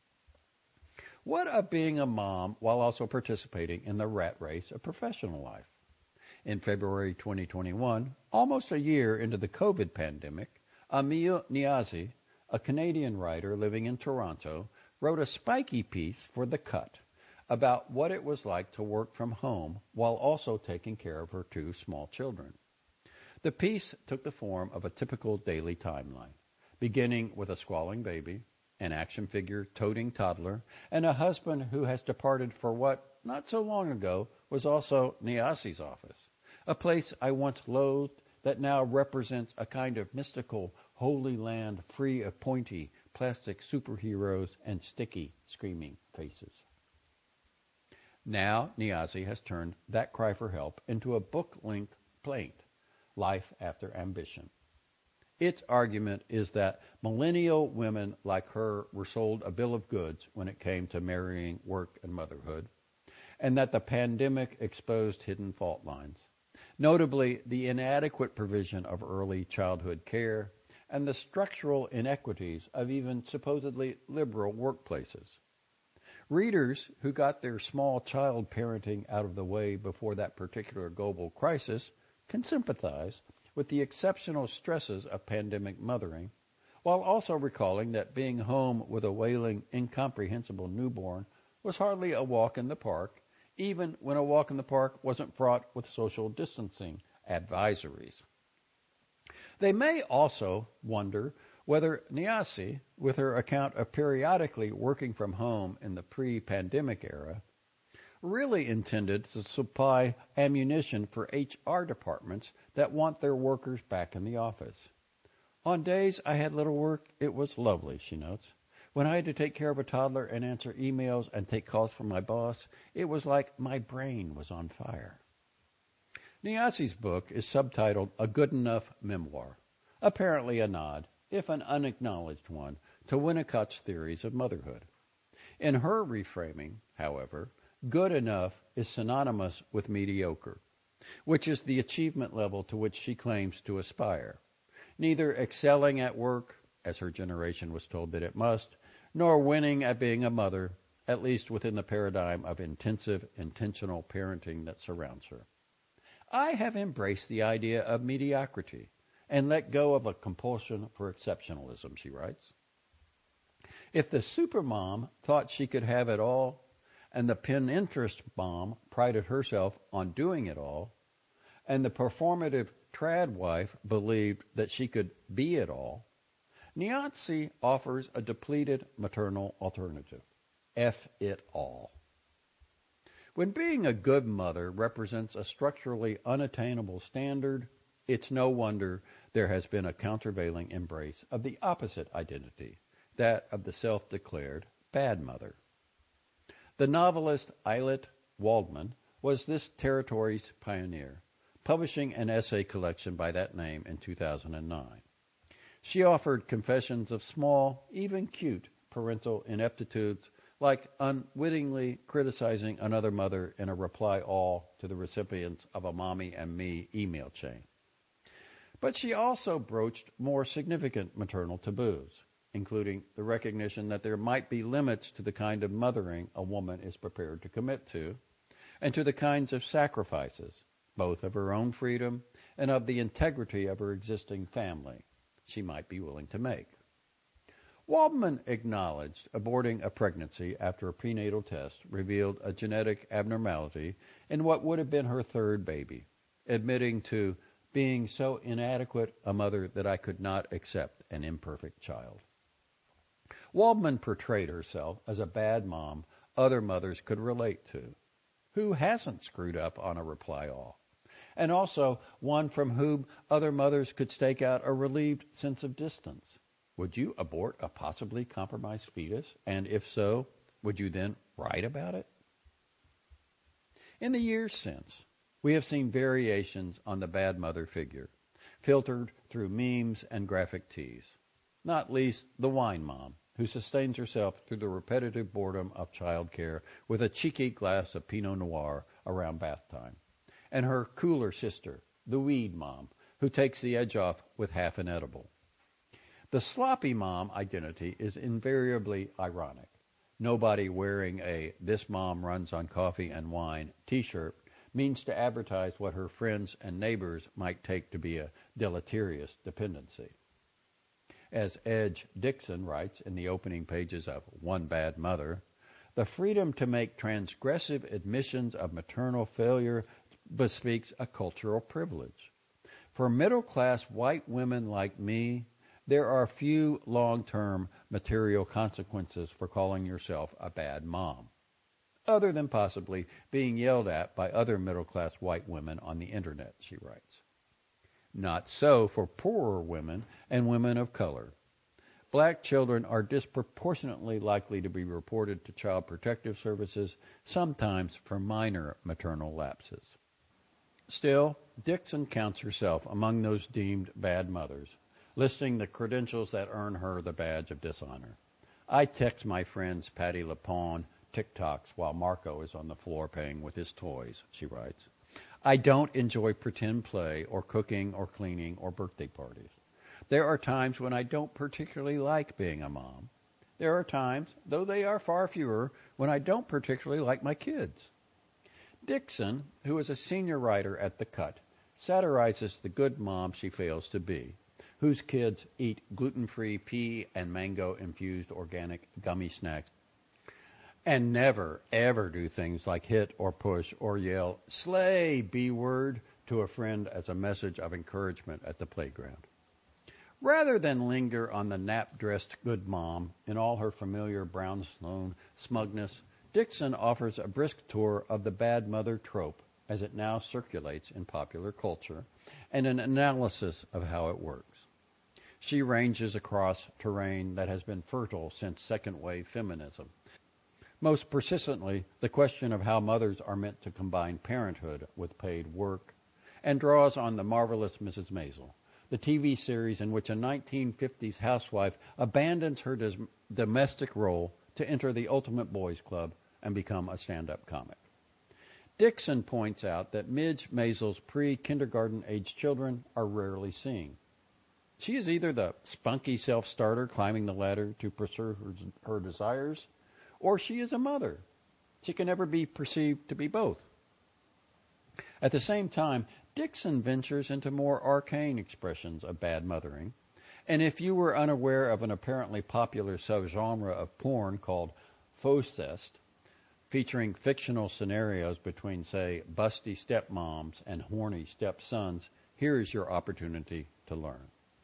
What of being a mom while also participating in the rat race of professional life? In February 2021, almost a year into the COVID pandemic, Amil Niazi, a Canadian writer living in Toronto, wrote a spiky piece for The Cut about what it was like to work from home while also taking care of her two small children. The piece took the form of a typical daily timeline, beginning with a squalling baby, an action figure-toting toddler, and a husband who has departed for what, not so long ago, was also Niazi's office, a place I once loathed that now represents a kind of mystical holy land free of pointy plastic superheroes and sticky, screaming faces. Now Niazi has turned that cry for help into a book-length plaint, Life After Ambition. Its argument is that millennial women like her were sold a bill of goods when it came to marrying, work, and motherhood, and that the pandemic exposed hidden fault lines, notably the inadequate provision of early childhood care and the structural inequities of even supposedly liberal workplaces. Readers who got their small child parenting out of the way before that particular global crisis can sympathize with the exceptional stresses of pandemic mothering, while also recalling that being home with a wailing, incomprehensible newborn was hardly a walk in the park, even when a walk in the park wasn't fraught with social distancing advisories. They may also wonder whether Niazi, with her account of periodically working from home in the pre-pandemic era, really intended to supply ammunition for HR departments that want their workers back in the office. "On days I had little work, it was lovely," she notes. "When I had to take care of a toddler and answer emails and take calls from my boss, it was like my brain was on fire." Niazi's book is subtitled A Good Enough Memoir, apparently a nod, if an unacknowledged one, to Winnicott's theories of motherhood. In her reframing, however, good enough is synonymous with mediocre, which is the achievement level to which she claims to aspire, neither excelling at work, as her generation was told that it must, nor winning at being a mother, at least within the paradigm of intensive, intentional parenting that surrounds her. "I have embraced the idea of mediocrity and let go of a compulsion for exceptionalism," she writes. If the supermom thought she could have it all, and the Pinterest mom prided herself on doing it all, and the performative trad wife believed that she could be it all, Niazi offers a depleted maternal alternative. F it all. When being a good mother represents a structurally unattainable standard, it's no wonder there has been a countervailing embrace of the opposite identity, that of the self-declared bad mother. The novelist Eilert Waldman was this territory's pioneer, publishing an essay collection by that name in 2009. She offered confessions of small, even cute, parental ineptitudes, like unwittingly criticizing another mother in a reply all to the recipients of a Mommy and Me email chain. But she also broached more significant maternal taboos, including the recognition that there might be limits to the kind of mothering a woman is prepared to commit to, and to the kinds of sacrifices, both of her own freedom and of the integrity of her existing family, she might be willing to make. Waldman acknowledged aborting a pregnancy after a prenatal test revealed a genetic abnormality in what would have been her third baby, admitting to being so inadequate a mother that I could not accept an imperfect child. Waldman portrayed herself as a bad mom other mothers could relate to. Who hasn't screwed up on a reply all? And also one from whom other mothers could stake out a relieved sense of distance. Would you abort a possibly compromised fetus? And if so, would you then write about it? In the years since, we have seen variations on the bad mother figure, filtered through memes and graphic tees, not least the wine mom, who sustains herself through the repetitive boredom of childcare with a cheeky glass of Pinot Noir around bath time, and her cooler sister, the weed mom, who takes the edge off with half an edible. The sloppy mom identity is invariably ironic. Nobody wearing a "This Mom Runs on Coffee and Wine" t-shirt means to advertise what her friends and neighbors might take to be a deleterious dependency. As Edge Dixon writes in the opening pages of One Bad Mother, the freedom to make transgressive admissions of maternal failure bespeaks a cultural privilege. For middle-class white women like me, there are few long-term material consequences for calling yourself a bad mom, other than possibly being yelled at by other middle-class white women on the internet, she writes. Not so for poorer women and women of color. Black children are disproportionately likely to be reported to Child Protective Services, sometimes for minor maternal lapses. Still, Dixon counts herself among those deemed bad mothers, listing the credentials that earn her the badge of dishonor. I text my friends Patty LaPone TikToks while Marco is on the floor playing with his toys, she writes. I don't enjoy pretend play or cooking or cleaning or birthday parties. There are times when I don't particularly like being a mom. There are times, though they are far fewer, when I don't particularly like my kids. Dixon, who is a senior writer at The Cut, satirizes the good mom she fails to be, whose kids eat gluten-free pea and mango-infused organic gummy snacks and never, ever do things like hit or push or yell, "Slay, B-word," to a friend as a message of encouragement at the playground. Rather than linger on the nap-dressed good mom in all her familiar brownstone smugness, Dixon offers a brisk tour of the bad mother trope as it now circulates in popular culture and an analysis of how it works. She ranges across terrain that has been fertile since second-wave feminism. Most persistently, the question of how mothers are meant to combine parenthood with paid work, and draws on The Marvelous Mrs. Maisel, the TV series in which a 1950s housewife abandons her domestic role to enter the ultimate boys club and become a stand-up comic. Dixon points out that Midge Maisel's pre-kindergarten age children are rarely seen. She is either the spunky self-starter climbing the ladder to pursue her desires, or she is a mother. She can never be perceived to be both. At the same time, Dixon ventures into more arcane expressions of bad mothering, and if you were unaware of an apparently popular subgenre of porn called fauxcest, featuring fictional scenarios between, say, busty stepmoms and horny stepsons, here is your opportunity to learn.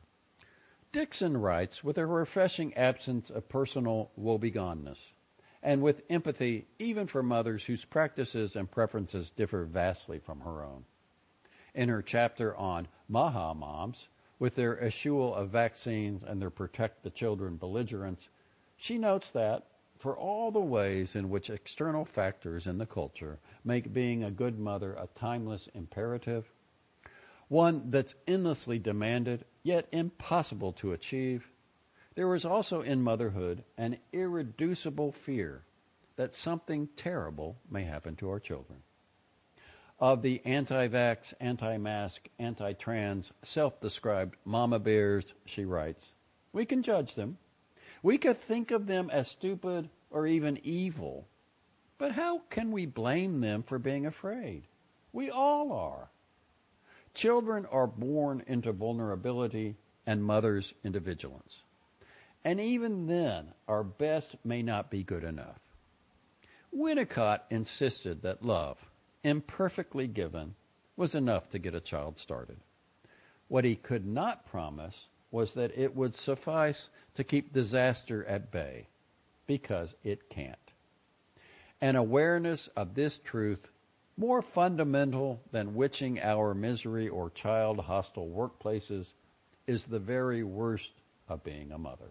Dixon writes with a refreshing absence of personal woebegoneness, and with empathy even for mothers whose practices and preferences differ vastly from her own. In her chapter on Maha moms, with their eschewal of vaccines and their protect the children belligerence, she notes that, for all the ways in which external factors in the culture make being a good mother a timeless imperative, one that's endlessly demanded, yet impossible to achieve, there is also in motherhood an irreducible fear that something terrible may happen to our children. of the anti-vax, anti-mask, anti-trans, self-described mama bears, she writes. We can judge them. We could think of them as stupid or even evil. But how can we blame them for being afraid? We all are. Children are born into vulnerability and mothers into vigilance. And even then, our best may not be good enough. Winnicott insisted that love, imperfectly given, was enough to get a child started. What he could not promise was that it would suffice to keep disaster at bay, because it can't. An awareness of this truth, more fundamental than witching hour misery or child-hostile workplaces, is the very worst of being a mother.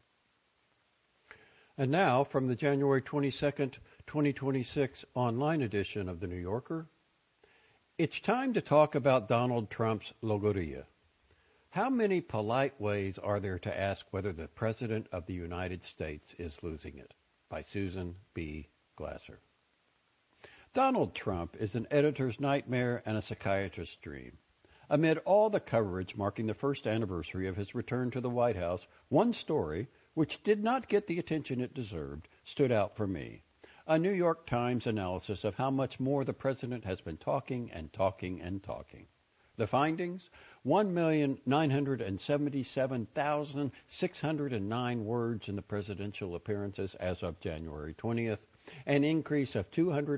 And now, from the January 22nd, 2026 online edition of The New Yorker, it's time to talk about Donald Trump's logorrhea. How many polite ways are there to ask whether the President of the United States is losing it? By Susan B. Glasser. Donald Trump is an editor's nightmare and a psychiatrist's dream. Amid all the coverage marking the first anniversary of his return to the White House, one story, which did not get the attention it deserved, stood out for me. A New York Times analysis of how much more the president has been talking and talking and talking. The findings? 1,977,609 words in the presidential appearances as of January 20th, an increase of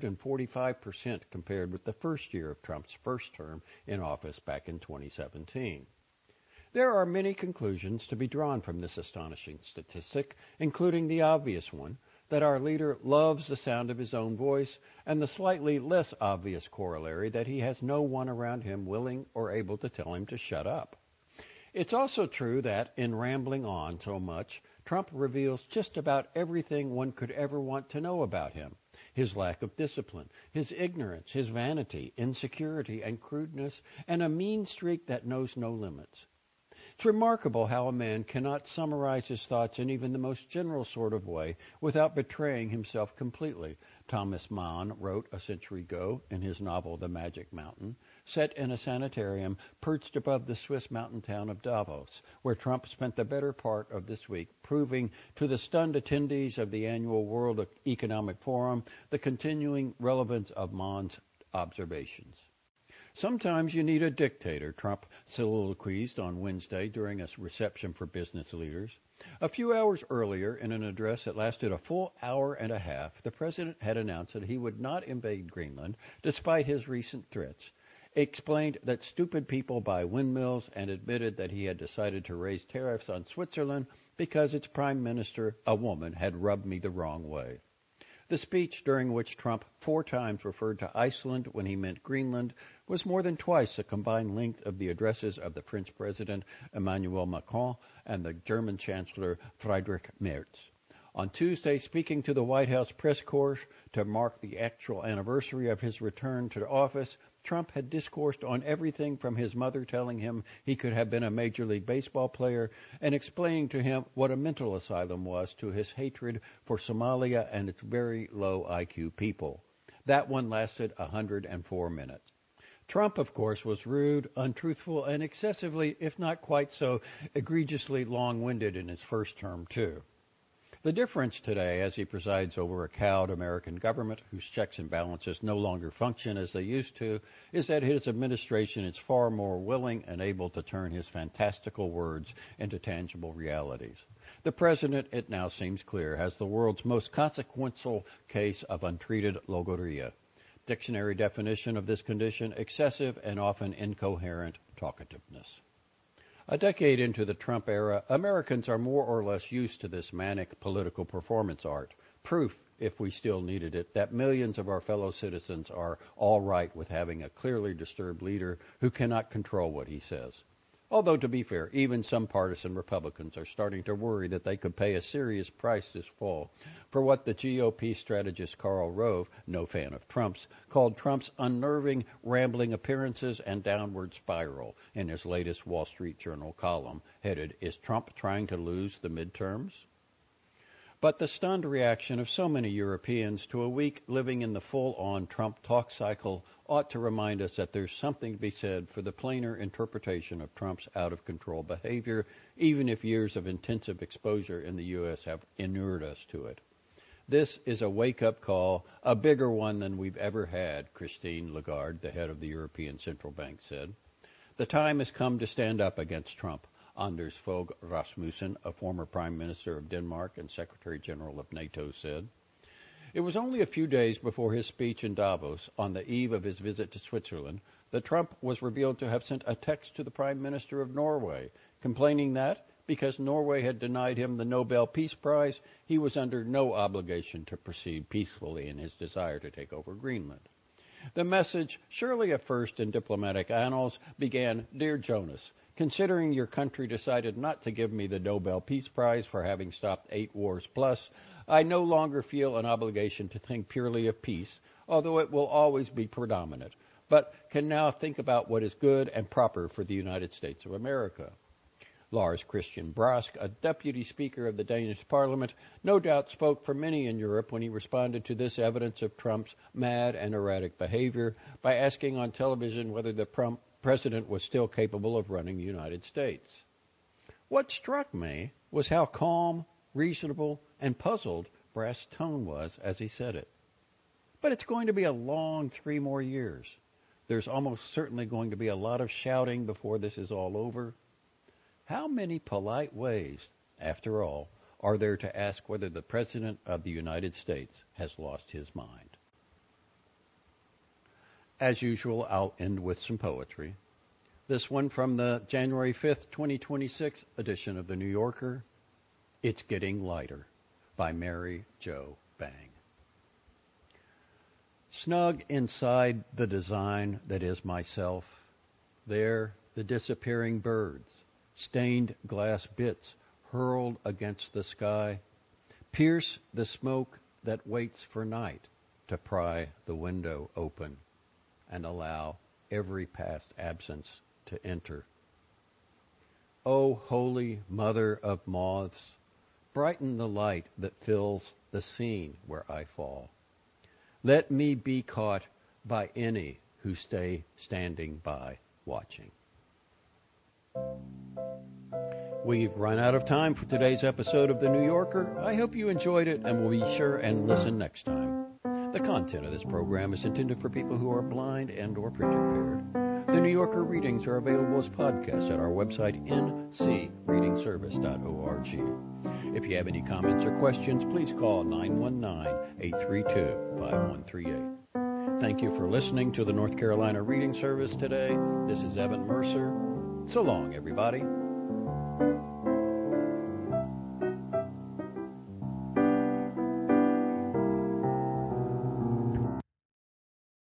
245% compared with the first year of Trump's first term in office back in 2017. There are many conclusions to be drawn from this astonishing statistic, including the obvious one, that our leader loves the sound of his own voice, and the slightly less obvious corollary that he has no one around him willing or able to tell him to shut up. It's also true that, in rambling on so much, Trump reveals just about everything one could ever want to know about him. His lack of discipline, his ignorance, his vanity, insecurity, and crudeness, and a mean streak that knows no limits. It's remarkable how a man cannot summarize his thoughts in even the most general sort of way without betraying himself completely. Thomas Mann wrote a century ago in his novel The Magic Mountain, set in a sanitarium perched above the Swiss mountain town of Davos, where Trump spent the better part of this week proving to the stunned attendees of the annual World Economic Forum the continuing relevance of Mann's observations. Sometimes you need a dictator, Trump soliloquized on Wednesday during a reception for business leaders. A few hours earlier, in an address that lasted a full hour and a half, the president had announced that he would not invade Greenland, despite his recent threats, explained that stupid people buy windmills, and admitted that he had decided to raise tariffs on Switzerland because its prime minister, a woman, had rubbed me the wrong way. The speech, during which Trump 4 times referred to Iceland when he meant Greenland, was more than twice the combined length of the addresses of the French President Emmanuel Macron and the German Chancellor Friedrich Merz. On Tuesday, speaking to the White House press corps to mark the actual anniversary of his return to office, Trump had discoursed on everything from his mother telling him he could have been a Major League Baseball player and explaining to him what a mental asylum was to his hatred for Somalia and its very low IQ people. That one lasted 104 minutes. Trump, of course, was rude, untruthful, and excessively, if not quite so, egregiously long-winded in his first term, too. The difference today, as he presides over a cowed American government whose checks and balances no longer function as they used to, is that his administration is far more willing and able to turn his fantastical words into tangible realities. The president, it now seems clear, has the world's most consequential case of untreated logorrhea. Dictionary definition of this condition: excessive and often incoherent talkativeness. A decade into the Trump era, Americans are more or less used to this manic political performance art. Proof, if we still needed it, that millions of our fellow citizens are all right with having a clearly disturbed leader who cannot control what he says. Although, to be fair, even some partisan Republicans are starting to worry that they could pay a serious price this fall for what the GOP strategist Karl Rove, no fan of Trump's, called Trump's unnerving, rambling appearances and downward spiral in his latest Wall Street Journal column, headed, "Is Trump Trying to Lose the Midterms?" But the stunned reaction of so many Europeans to a week living in the full-on Trump talk cycle ought to remind us that there's something to be said for the plainer interpretation of Trump's out-of-control behavior, even if years of intensive exposure in the U.S. have inured us to it. This is a wake-up call, a bigger one than we've ever had, Christine Lagarde, the head of the European Central Bank, said. The time has come to stand up against Trump. Anders Fogh Rasmussen, a former Prime Minister of Denmark and Secretary General of NATO, said. It was only a few days before his speech in Davos, on the eve of his visit to Switzerland, that Trump was revealed to have sent a text to the Prime Minister of Norway, complaining that, because Norway had denied him the Nobel Peace Prize, he was under no obligation to proceed peacefully in his desire to take over Greenland. The message, surely a first in diplomatic annals, began, Dear Jonas, considering your country decided not to give me the Nobel Peace Prize for having stopped 8 wars plus, I no longer feel an obligation to think purely of peace, although it will always be predominant, but can now think about what is good and proper for the United States of America. Lars Christian Brask, a deputy speaker of the Danish parliament, no doubt spoke for many in Europe when he responded to this evidence of Trump's mad and erratic behavior by asking on television whether the president was still capable of running the United States. What struck me was how calm, reasonable, and puzzled Brask's tone was as he said it. But it's going to be a long 3 more years. There's almost certainly going to be a lot of shouting before this is all over. How many polite ways, after all, are there to ask whether the President of the United States has lost his mind? As usual, I'll end with some poetry. This one from the January 5th, 2026 edition of The New Yorker, It's Getting Lighter, by Mary Jo Bang. Snug inside the design that is myself, there the disappearing birds, stained glass bits hurled against the sky, pierce the smoke that waits for night to pry the window open and allow every past absence to enter. O holy mother of moths, brighten the light that fills the scene where I fall. Let me be caught by any who stay standing by watching. We've run out of time for today's episode of The New Yorker. I hope you enjoyed it and will be sure and listen next time. The content of this program is intended for people who are blind and or print impaired. The New Yorker readings are available as podcasts at our website, ncreadingservice.org. If you have any comments or questions, please call 919-832-5138. Thank you for listening to the North Carolina Reading Service today. This is Evan Mercer. So long, everybody.